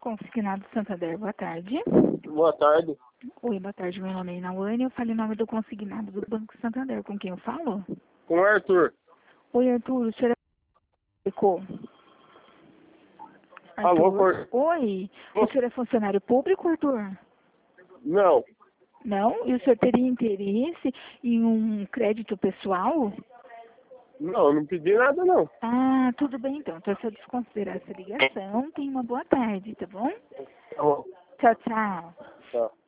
Consignado Santander, boa tarde. Boa tarde. Oi, boa tarde, meu nome é Inawane, eu falo em nome do consignado do Banco Santander, com quem eu falo? Com o Arthur. Oi, Arthur, o senhor é... Alô, Oi, o senhor é funcionário público, Arthur? Não. Não? E o senhor teria interesse em um crédito pessoal? Não, não pedi nada, não. Ah, tudo bem então. Então, se eu desconsiderar essa ligação, tenha uma boa tarde, tá bom? Tá bom. Tchau, tchau. Tá.